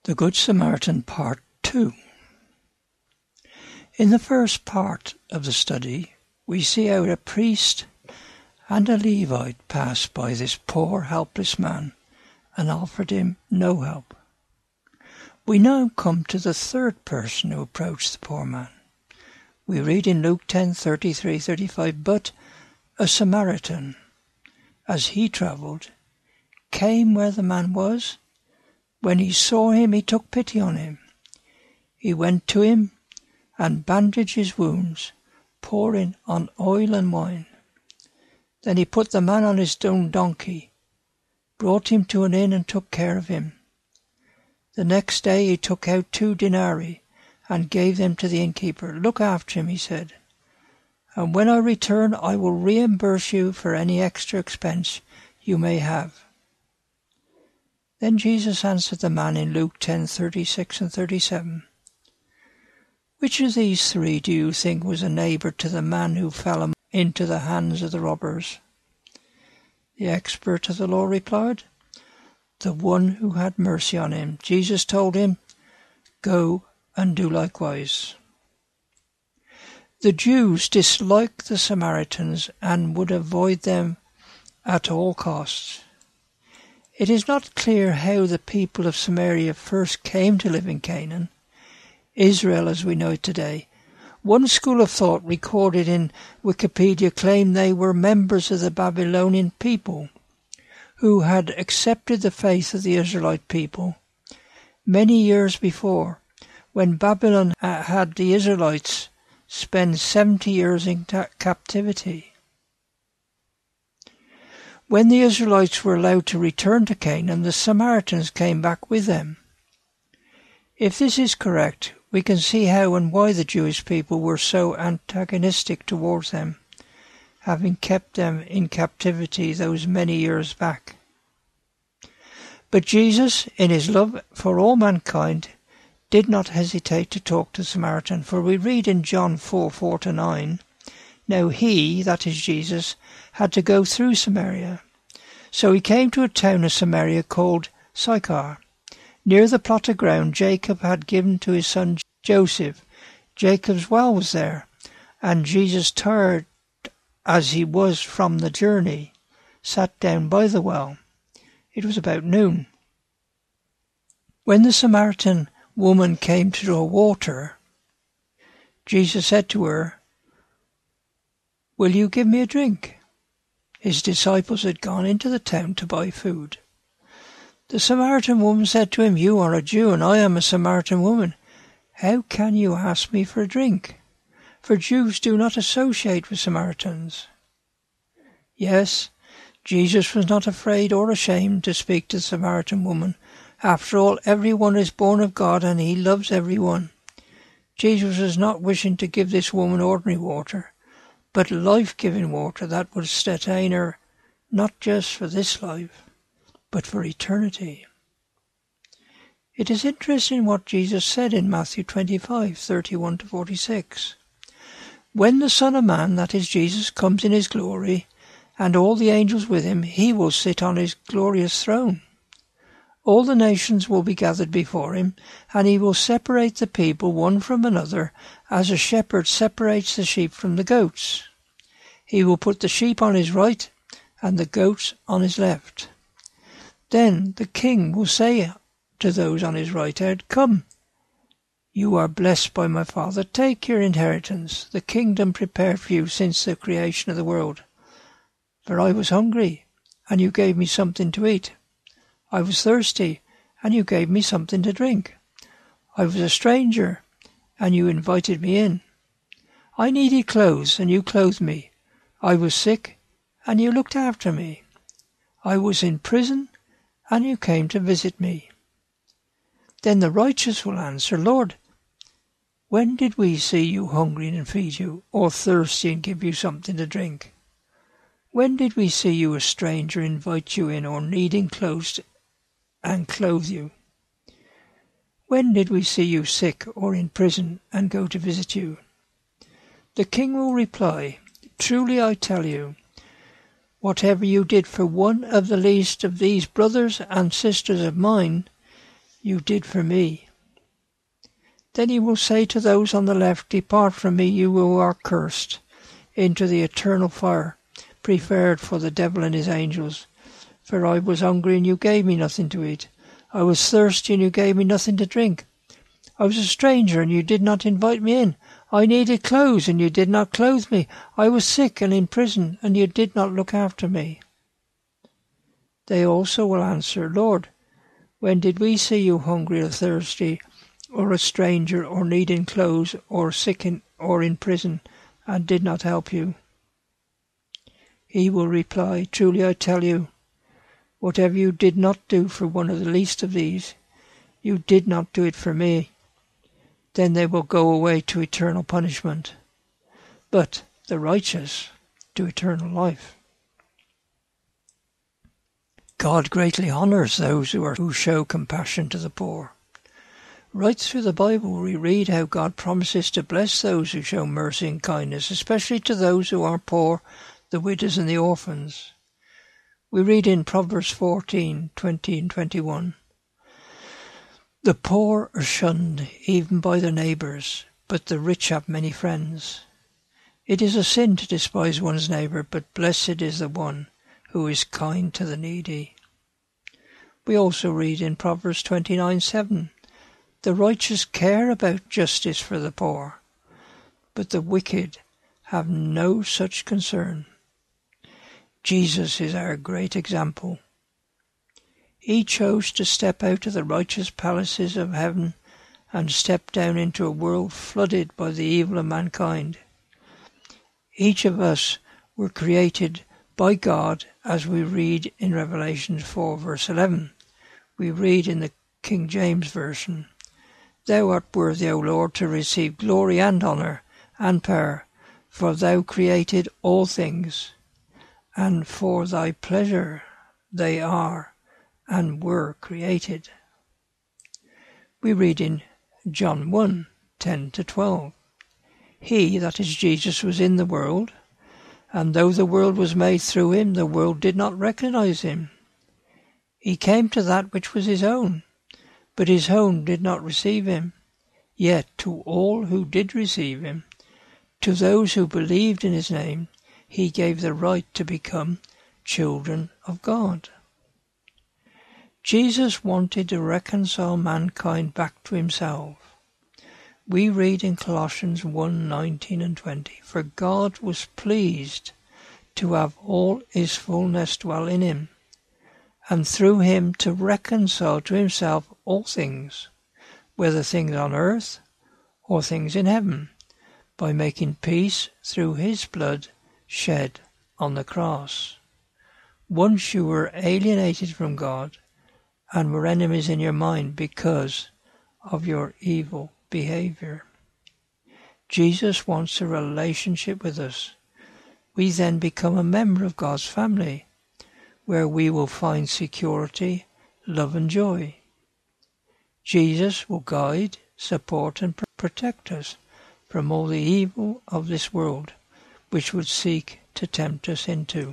The Good Samaritan Part 2. In the first part of the study, we see how a priest and a Levite passed by this poor, helpless man and offered him no help. We now come to the third person who approached the poor man. We read in Luke 10:33-35, "But a Samaritan, as he travelled, came where the man was. When he saw him, he took pity on him. He went to him and bandaged his wounds, pouring on oil and wine. Then he put the man on his own donkey, brought him to an inn and took care of him. The next day he took out 2 denarii and gave them to the innkeeper. 'Look after him,' he said, 'and when I return I will reimburse you for any extra expense you may have.' Then Jesus answered the man in Luke 10:36 and 37, 'Which of these 3 do you think was a neighbour to the man who fell into the hands of the robbers?' The expert of the law replied, 'The one who had mercy on him.' Jesus told him, 'Go and do likewise.' The Jews disliked the Samaritans and would avoid them at all costs. It is not clear how the people of Samaria first came to live in Canaan, Israel as we know it today. One school of thought recorded in Wikipedia claimed they were members of the Babylonian people who had accepted the faith of the Israelite people many years before, when Babylon had the Israelites spend 70 years in captivity. When the Israelites were allowed to return to Canaan, the Samaritans came back with them. If this is correct, we can see how and why the Jewish people were so antagonistic towards them, having kept them in captivity those many years back. But Jesus, in his love for all mankind, did not hesitate to talk to the Samaritan, for we read in John 4:4-9, "Now he," that is Jesus, "had to go through Samaria. So he came to a town of Samaria called Sychar, near the plot of ground Jacob had given to his son Joseph. Jacob's well was there, and Jesus, tired as he was from the journey, sat down by the well. It was about noon. When the Samaritan woman came to draw water, Jesus said to her, 'Will you give me a drink?' His disciples had gone into the town to buy food. The Samaritan woman said to him, 'You are a Jew and I am a Samaritan woman. How can you ask me for a drink? For Jews do not associate with Samaritans.' Yes, Jesus was not afraid or ashamed to speak to the Samaritan woman. After all, everyone is born of God and he loves everyone. Jesus was not wishing to give this woman ordinary water, but life-giving water that would sustain her not just for this life, but for eternity. It is interesting what Jesus said in Matthew 25:31-46. 'When the Son of Man, that is Jesus, comes in his glory, and all the angels with him, he will sit on his glorious throne. All the nations will be gathered before him, and he will separate the people one from another, as a shepherd separates the sheep from the goats. He will put the sheep on his right and the goats on his left. Then the king will say to those on his right hand, 'Come, you are blessed by my Father. Take your inheritance, the kingdom prepared for you since the creation of the world. For I was hungry, and you gave me something to eat. I was thirsty, and you gave me something to drink. I was a stranger, and you invited me in. I needed clothes, and you clothed me. I was sick, and you looked after me. I was in prison, and you came to visit me.' Then the righteous will answer, 'Lord, when did we see you hungry and feed you, or thirsty and give you something to drink? When did we see you a stranger, invite you in, or needing clothes and clothe you? When did we see you sick or in prison and go to visit you?' The king will reply, 'Truly I tell you, whatever you did for one of the least of these brothers and sisters of mine, you did for me. Then he will say to those on the left, depart from me, you who are cursed, into the eternal fire, prepared for the devil and his angels. For I was hungry, and you gave me nothing to eat. I was thirsty, and you gave me nothing to drink. I was a stranger, and you did not invite me in. I needed clothes, and you did not clothe me. I was sick and in prison, and you did not look after me. They also will answer, Lord, when did we see you hungry or thirsty, or a stranger, or needing clothes, or sick or in prison, and did not help you? He will reply, truly I tell you, whatever you did not do for one of the least of these, you did not do it for me. Then they will go away to eternal punishment, but the righteous to eternal life. God greatly honours those who show compassion to the poor. Right through the Bible we read how God promises to bless those who show mercy and kindness, especially to those who are poor, the widows and the orphans. We read in Proverbs 14:20 and 21, the poor are shunned even by their neighbours, but the rich have many friends. It is a sin to despise one's neighbour, but blessed is the one who is kind to the needy. We also read in Proverbs 29:7, the righteous care about justice for the poor, but the wicked have no such concern. Jesus is our great example. He chose to step out of the righteous palaces of heaven and step down into a world flooded by the evil of mankind. Each of us were created by God, as we read in Revelation 4 verse 11. We read in the King James Version, Thou art worthy, O Lord, to receive glory and honour and power, for thou created all things, and for thy pleasure they are and were created. We read in John 1:10-12, He, that is Jesus, was in the world, and though the world was made through him, the world did not recognize him. He came to that which was his own, but his own did not receive him. Yet to all who did receive him, to those who believed in his name, he gave the right to become children of God. Jesus wanted to reconcile mankind back to himself. We read in Colossians 1:19 and 20, For God was pleased to have all his fullness dwell in him, and through him to reconcile to himself all things, whether things on earth or things in heaven, by making peace through his blood shed on the cross. Once you were alienated from God and were enemies in your mind because of your evil behavior. Jesus wants a relationship with us. We then become a member of God's family, where we will find security, love and joy. Jesus will guide, support and protect us from all the evil of this world, which would seek to tempt us into.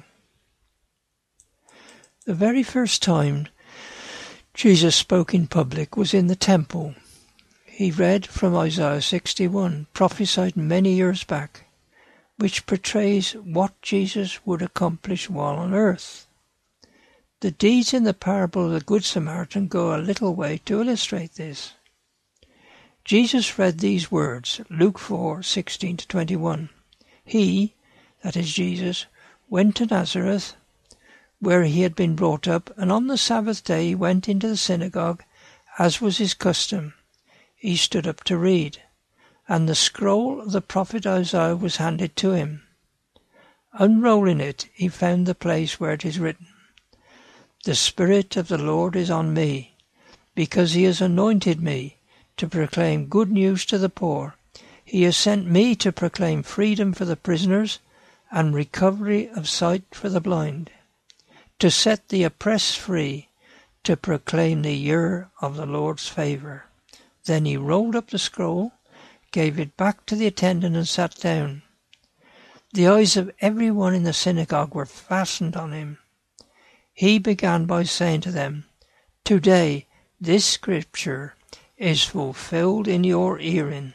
The very first time Jesus spoke in public was in the temple. He read from Isaiah 61, prophesied many years back, which portrays what Jesus would accomplish while on earth. The deeds in the parable of the Good Samaritan go a little way to illustrate this. Jesus read these words, Luke 4:16-21. He, that is Jesus, went to Nazareth, where he had been brought up, and on the Sabbath day he went into the synagogue, as was his custom. He stood up to read, and the scroll of the prophet Isaiah was handed to him. Unrolling it, he found the place where it is written, The Spirit of the Lord is on me, because he has anointed me to proclaim good news to the poor. He has sent me to proclaim freedom for the prisoners and recovery of sight for the blind, to set the oppressed free, to proclaim the year of the Lord's favour. Then he rolled up the scroll, gave it back to the attendant and sat down. The eyes of everyone in the synagogue were fastened on him. He began by saying to them, Today this scripture is fulfilled in your hearing.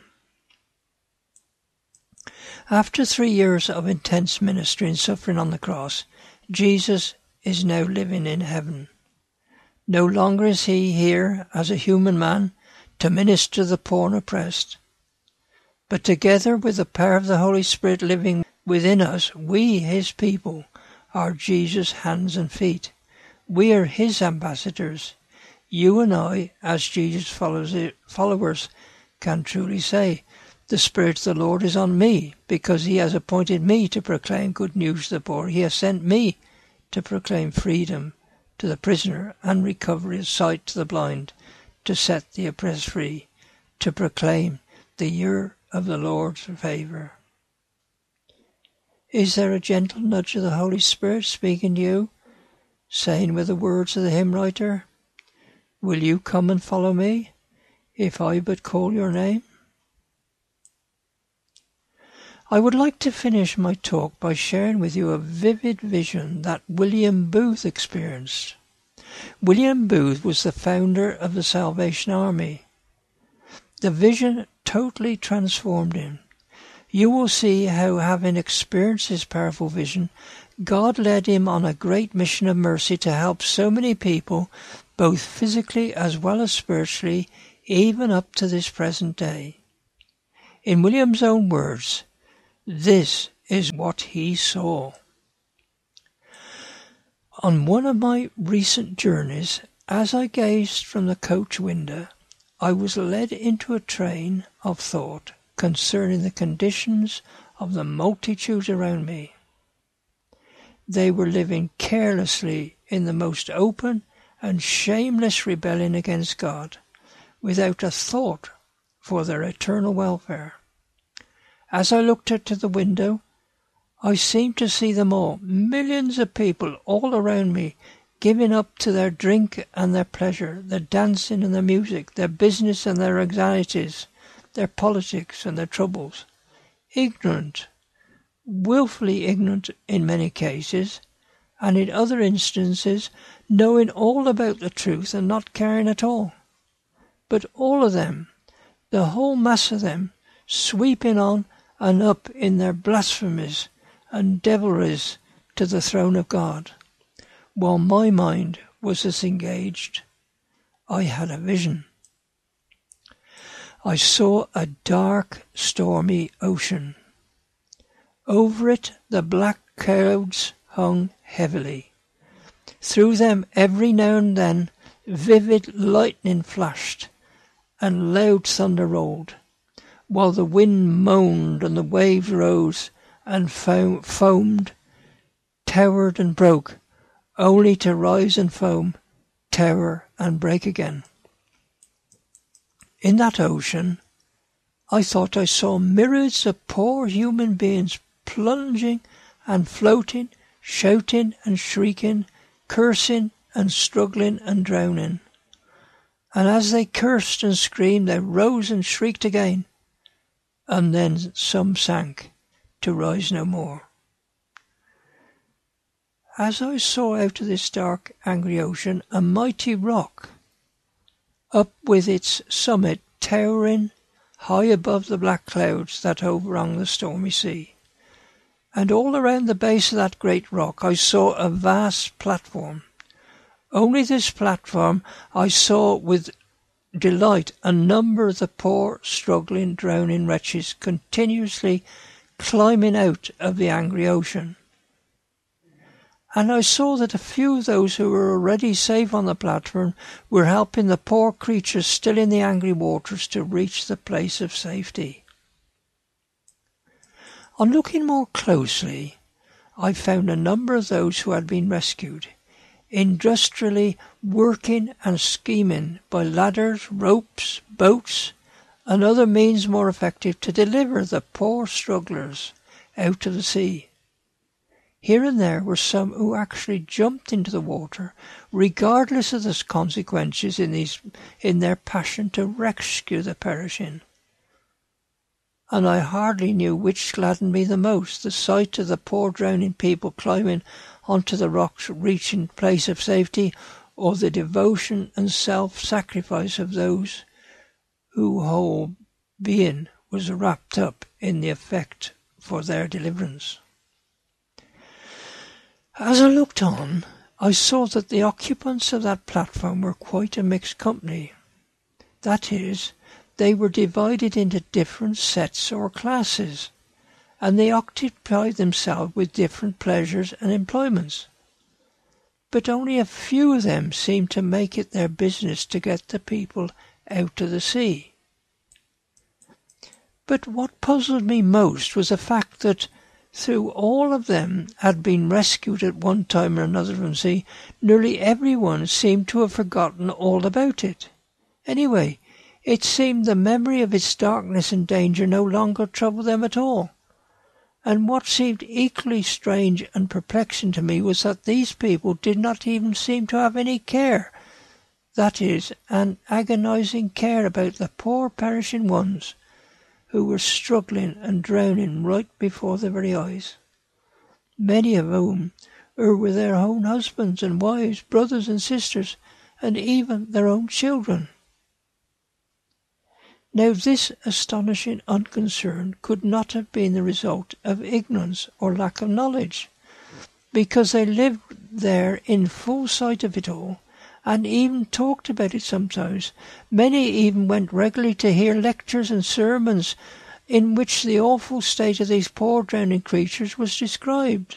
After 3 years of intense ministry and suffering on the cross, Jesus is now living in heaven. No longer is he here as a human man to minister to the poor and oppressed, but together with the power of the Holy Spirit living within us, we, his people, are Jesus' hands and feet. We are his ambassadors. You and I, as Jesus' followers, can truly say, the Spirit of the Lord is on me, because he has appointed me to proclaim good news to the poor. He has sent me to proclaim freedom to the prisoner and recovery of sight to the blind, to set the oppressed free, to proclaim the year of the Lord's favour. Is there a gentle nudge of the Holy Spirit speaking to you, saying with the words of the hymn writer, will you come and follow me, if I but call your name? I would like to finish my talk by sharing with you a vivid vision that William Booth experienced. William Booth was the founder of the Salvation Army. The vision totally transformed him. You will see how, having experienced this powerful vision, God led him on a great mission of mercy to help so many people, both physically as well as spiritually, even up to this present day. In William's own words, this is what he saw. On one of my recent journeys, as I gazed from the coach window, I was led into a train of thought concerning the conditions of the multitudes around me. They were living carelessly in the most open and shameless rebellion against God, without a thought for their eternal welfare. As I looked out to the window, I seemed to see them all, millions of people all around me, giving up to their drink and their pleasure, their dancing and their music, their business and their anxieties, their politics and their troubles. Ignorant, willfully ignorant in many cases, and in other instances knowing all about the truth and not caring at all. But all of them, the whole mass of them, sweeping on and up in their blasphemies and devilries to the throne of God, while my mind was disengaged. I had a vision. I saw a dark, stormy ocean. Over it the black clouds hung heavily. Through them every now and then vivid lightning flashed and loud thunder rolled, while the wind moaned and the waves rose and foamed, towered and broke, only to rise and foam, tower and break again. In that ocean, I thought I saw myriads of poor human beings plunging and floating, shouting and shrieking, cursing and struggling and drowning. And as they cursed and screamed, they rose and shrieked again, and then some sank, to rise no more. As I saw out of this dark, angry ocean, a mighty rock, up with its summit towering high above the black clouds that overhung the stormy sea. And all around the base of that great rock I saw a vast platform. Only this platform I saw with delight a number of the poor, struggling, drowning wretches continuously climbing out of the angry ocean. And I saw that a few of those who were already safe on the platform were helping the poor creatures still in the angry waters to reach the place of safety. On looking more closely, I found a number of those who had been rescued, industrially working and scheming by ladders, ropes, boats, and other means more effective to deliver the poor strugglers out of the sea. Here and there were some who actually jumped into the water, regardless of the consequences in their passion to rescue the perishing. And I hardly knew which gladdened me the most, the sight of the poor drowning people climbing onto the rocks, reaching place of safety, or the devotion and self-sacrifice of those whose whole being was wrapped up in the effect for their deliverance. As I looked on, I saw that the occupants of that platform were quite a mixed company. That is, they were divided into different sets or classes, and they occupied themselves with different pleasures and employments. But only a few of them seemed to make it their business to get the people out to the sea. But what puzzled me most was the fact that though all of them had been rescued at one time or another from the sea, nearly everyone seemed to have forgotten all about it. Anyway, it seemed the memory of its darkness and danger no longer troubled them at all. And what seemed equally strange and perplexing to me was that these people did not even seem to have any care, that is, an agonizing care about the poor perishing ones who were struggling and drowning right before their very eyes, many of whom were with their own husbands and wives, brothers and sisters, and even their own children. Now this astonishing unconcern could not have been the result of ignorance or lack of knowledge, because they lived there in full sight of it all, and even talked about it sometimes. Many even went regularly to hear lectures and sermons in which the awful state of these poor drowning creatures was described.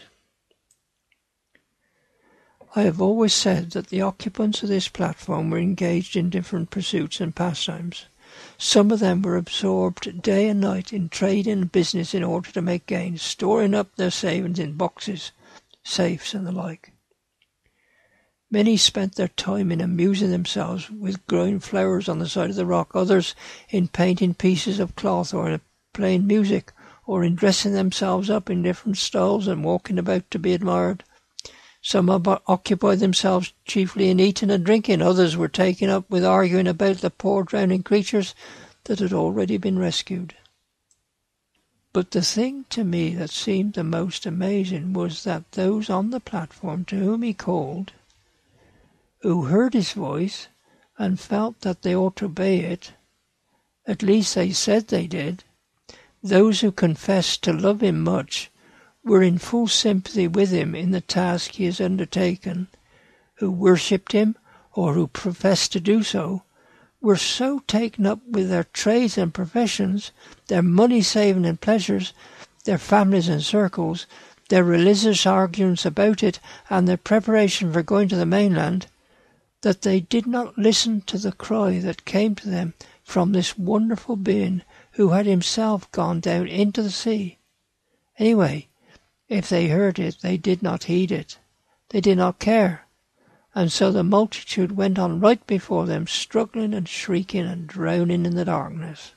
I have always said that the occupants of this platform were engaged in different pursuits and pastimes. Some of them were absorbed day and night in trade and business in order to make gains, storing up their savings in boxes, safes, and the like. Many spent their time in amusing themselves with growing flowers on the side of the rock, others in painting pieces of cloth or in playing music, or in dressing themselves up in different styles and walking about to be admired. Some occupied themselves chiefly in eating and drinking, others were taken up with arguing about the poor drowning creatures that had already been rescued. But the thing to me that seemed the most amazing was that those on the platform to whom he called, who heard his voice and felt that they ought to obey it, at least they said they did, those who confessed to love him much, were in full sympathy with him in the task he has undertaken, who worshipped him, or who professed to do so, were so taken up with their trades and professions, their money-saving and pleasures, their families and circles, their religious arguments about it, and their preparation for going to the mainland, that they did not listen to the cry that came to them from this wonderful being who had himself gone down into the sea. Anyway, if they heard it, they did not heed it. They did not care. And so the multitude went on right before them, struggling and shrieking and drowning in the darkness.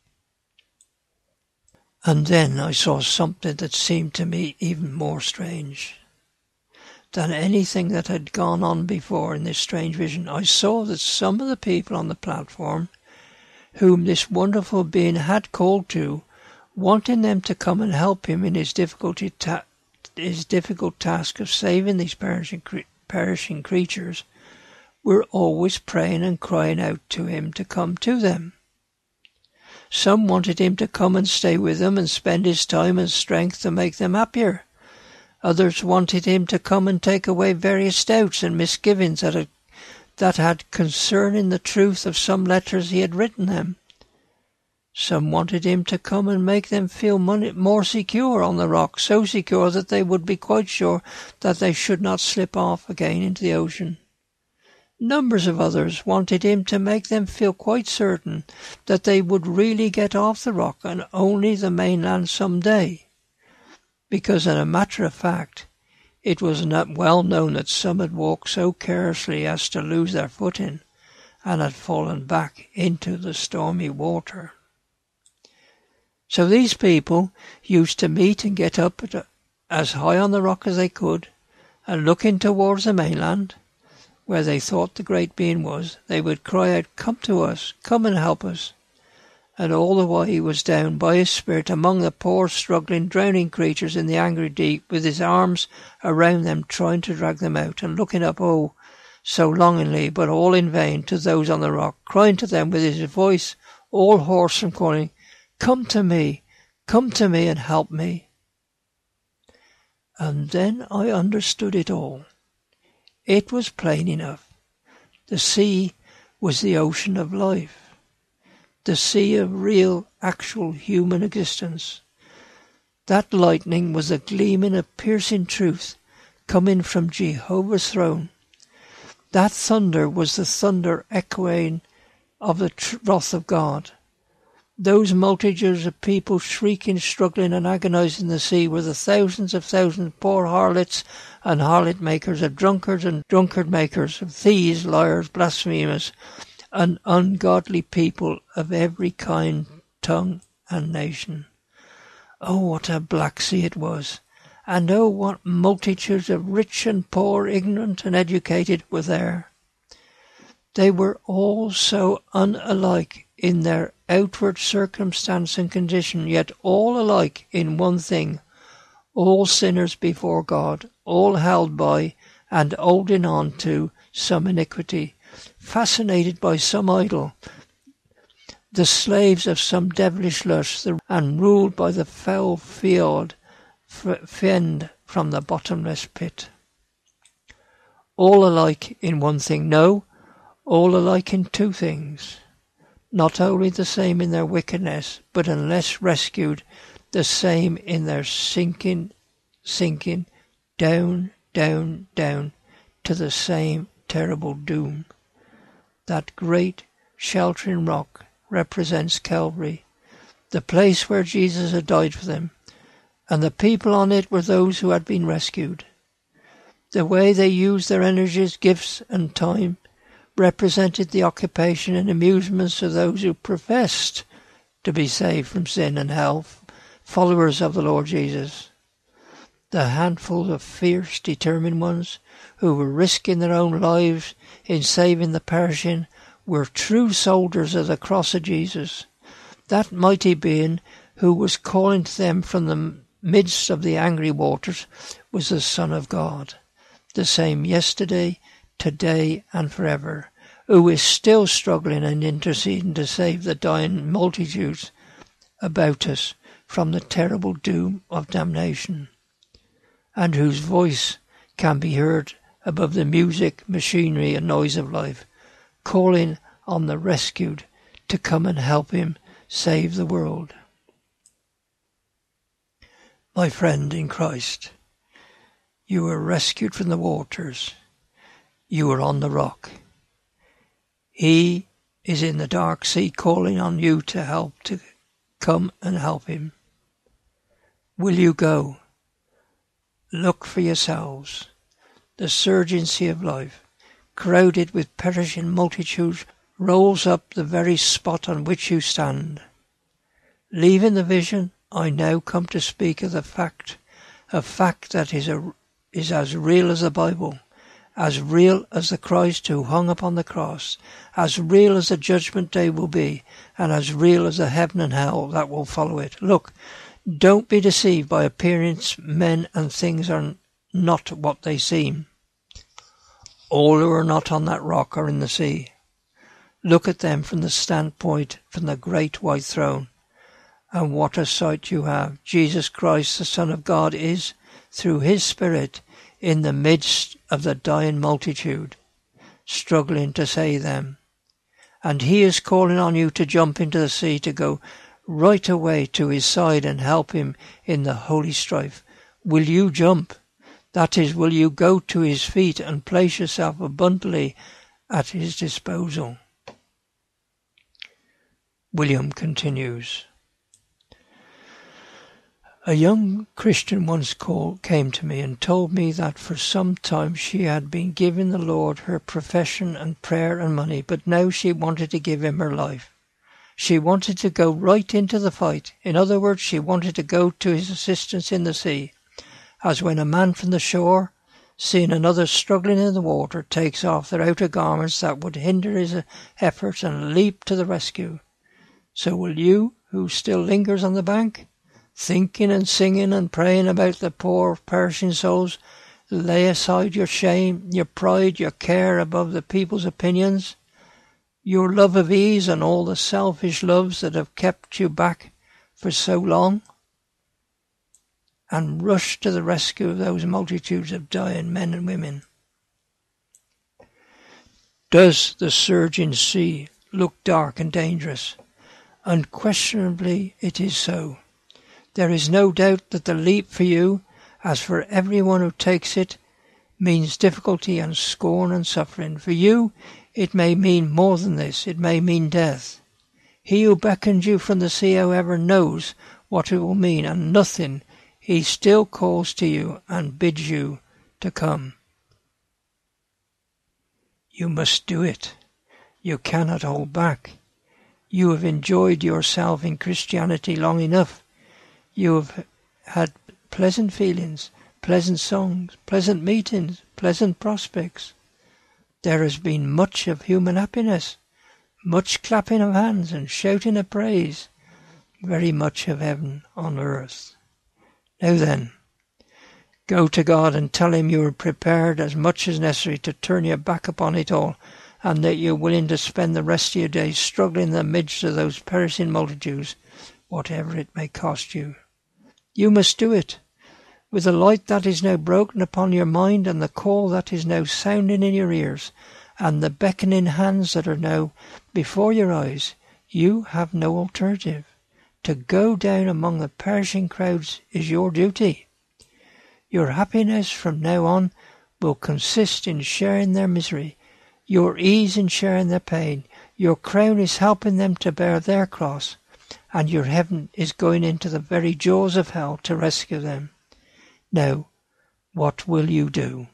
And then I saw something that seemed to me even more strange than anything that had gone on before in this strange vision. I saw that some of the people on the platform, whom this wonderful being had called to, wanting them to come and help him in his difficult task of saving these perishing creatures, were always praying and crying out to him to come to them. Some wanted him to come and stay with them and spend his time and strength to make them happier. Others wanted him to come and take away various doubts and misgivings that had concerning the truth of some letters he had written them. Some wanted him to come and make them feel more secure on the rock, so secure that they would be quite sure that they should not slip off again into the ocean. Numbers of others wanted him to make them feel quite certain that they would really get off the rock and only the mainland some day, because in a matter of fact, it was not well known that some had walked so carelessly as to lose their footing and had fallen back into the stormy water. So these people used to meet and get up as high on the rock as they could, and looking towards the mainland, where they thought the great being was, they would cry out, "Come to us, come and help us." And all the while he was down by his spirit among the poor, struggling, drowning creatures in the angry deep, with his arms around them, trying to drag them out, and looking up, oh, so longingly, but all in vain, to those on the rock, crying to them with his voice all hoarse from calling, come to me, and help me. And then I understood it all. It was plain enough. The sea was the ocean of life, the sea of real, actual human existence. That lightning was a gleaming of piercing truth coming from Jehovah's throne. That thunder was the thunder echoing of the wrath of God. Those multitudes of people shrieking, struggling and agonizing in the sea were the thousands of poor harlots and harlot makers, of drunkards and drunkard makers, of thieves, liars, blasphemers, and ungodly people of every kind, tongue and nation. Oh, what a black sea it was! And oh, what multitudes of rich and poor, ignorant and educated were there! They were all so unalike in their outward circumstance and condition, yet all alike in one thing, all sinners before God, all held by and holding on to some iniquity, fascinated by some idol, the slaves of some devilish lust, and ruled by the foul fiend from the bottomless pit. All alike in one thing, no, all alike in two things. Not only the same in their wickedness, but unless rescued, the same in their sinking, down, down, down, to the same terrible doom. That great sheltering rock represents Calvary, the place where Jesus had died for them, and the people on it were those who had been rescued. The way they used their energies, gifts and time represented the occupation and amusements of those who professed to be saved from sin and hell, followers of the Lord Jesus. The handful of fierce, determined ones who were risking their own lives in saving the perishing were true soldiers of the cross of Jesus. That mighty being who was calling to them from the midst of the angry waters was the Son of God, the same yesterday, today and forever, who is still struggling and interceding to save the dying multitudes about us from the terrible doom of damnation, and whose voice can be heard above the music, machinery and noise of life, calling on the rescued to come and help him save the world. My friend in Christ, you were rescued from the waters. You are on the rock. He is in the dark sea calling on you to come and help him. Will you go? Look for yourselves. The surging sea of life, crowded with perishing multitudes, rolls up the very spot on which you stand. Leaving the vision, I now come to speak of a fact that is as real as the Bible, as real as the Christ who hung upon the cross, as real as the judgment day will be, and as real as the heaven and hell that will follow it. Look, don't be deceived by appearance. Men and things are not what they seem. All who are not on that rock are in the sea. Look at them from the standpoint from the great white throne. And what a sight you have. Jesus Christ, the Son of God, is, through his Spirit, in the midst of the dying multitude, struggling to save them. And he is calling on you to jump into the sea, to go right away to his side and help him in the holy strife. Will you jump? That is, will you go to his feet and place yourself abundantly at his disposal? William continues. A young Christian once came to me and told me that for some time she had been giving the Lord her profession and prayer and money, but now she wanted to give him her life. She wanted to go right into the fight. In other words, she wanted to go to his assistance in the sea, as when a man from the shore, seeing another struggling in the water, takes off their outer garments that would hinder his efforts and leap to the rescue. So will you, who still lingers on the bank, thinking and singing and praying about the poor perishing souls, Lay aside your shame, your pride, your care above the people's opinions, your love of ease and all the selfish loves that have kept you back for so long, and rush to the rescue of those multitudes of dying men and women. Does the surging sea look dark and dangerous? Unquestionably it is so. There is no doubt that the leap for you, as for everyone who takes it, means difficulty and scorn and suffering. For you, it may mean more than this. It may mean death. He who beckoned you from the sea, however, knows what it will mean, and nothing. He still calls to you and bids you to come. You must do it. You cannot hold back. You have enjoyed yourself in Christianity long enough. You have had pleasant feelings, pleasant songs, pleasant meetings, pleasant prospects. There has been much of human happiness, much clapping of hands and shouting of praise, very much of heaven on earth. Now then, go to God and tell him you are prepared as much as necessary to turn your back upon it all, and that you are willing to spend the rest of your days struggling in the midst of those perishing multitudes, whatever it may cost you. You must do it. With the light that is now broken upon your mind, and the call that is now sounding in your ears, and the beckoning hands that are now before your eyes, you have no alternative. To go down among the perishing crowds is your duty. Your happiness from now on will consist in sharing their misery, your ease in sharing their pain. Your crown is helping them to bear their cross, and your heaven is going into the very jaws of hell to rescue them. Now, what will you do?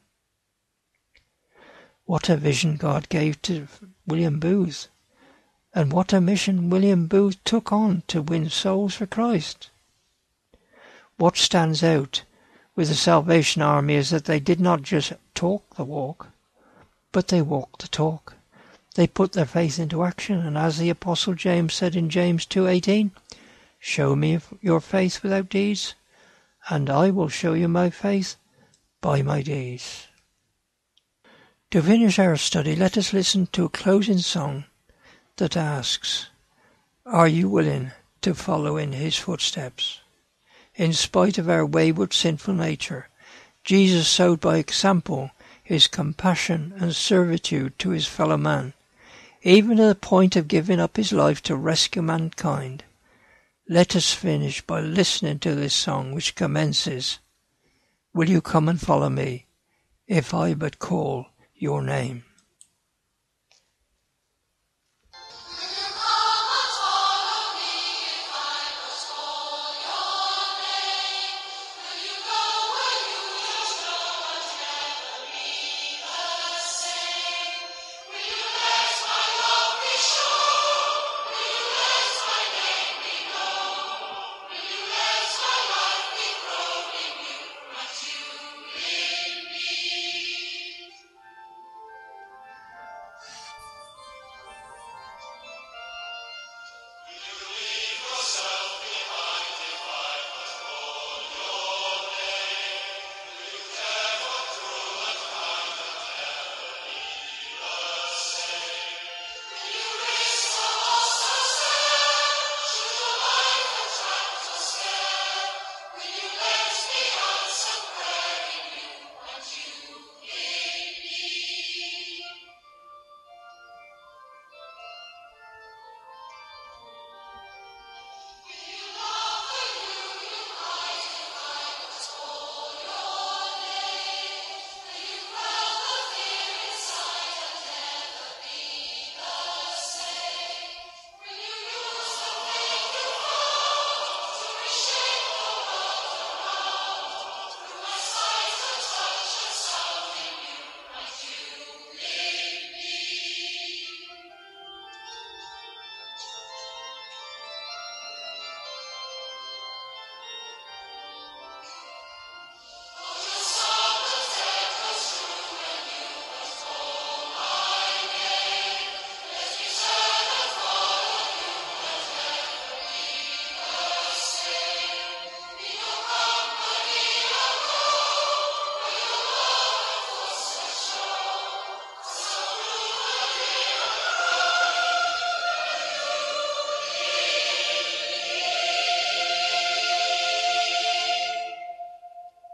What a vision God gave to William Booth, and what a mission William Booth took on to win souls for Christ. What stands out with the Salvation Army is that they did not just talk the walk, but they walked the talk. They put their faith into action, and as the Apostle James said in James 2:18, "Show me your faith without deeds, and I will show you my faith by my deeds." To finish our study, let us listen to a closing song that asks, are you willing to follow in his footsteps? In spite of our wayward sinful nature, Jesus showed by example his compassion and servitude to his fellow man, even to the point of giving up his life to rescue mankind. Let us finish by listening to this song which commences, "Will you come and follow me, if I but call your name?"